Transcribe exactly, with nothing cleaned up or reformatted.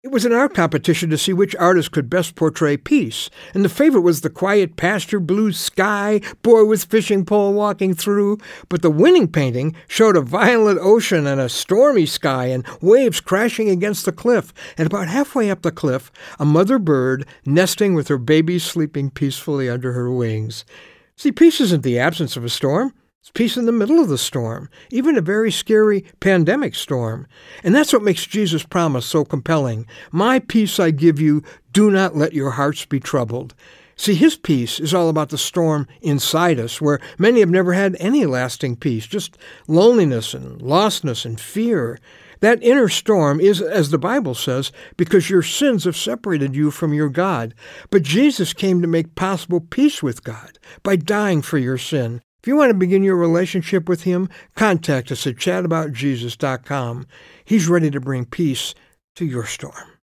It was an art competition to see which artist could best portray peace, and the favorite was the quiet pasture, blue sky, boy with fishing pole walking through. But the winning painting showed a violent ocean and a stormy sky and waves crashing against the cliff. And about halfway up the cliff, a mother bird nesting with her babies sleeping peacefully under her wings. See, peace isn't the absence of a storm. It's peace in the middle of the storm, even a very scary pandemic storm. And that's what makes Jesus' promise so compelling. My peace I give you, do not let your hearts be troubled. See, his peace is all about the storm inside us, where many have never had any lasting peace, just loneliness and lostness and fear. That inner storm is, as the Bible says, because your sins have separated you from your God. But Jesus came to make possible peace with God by dying for your sin. If you want to begin your relationship with him, contact us at chat about jesus dot com. He's ready to bring peace to your storm.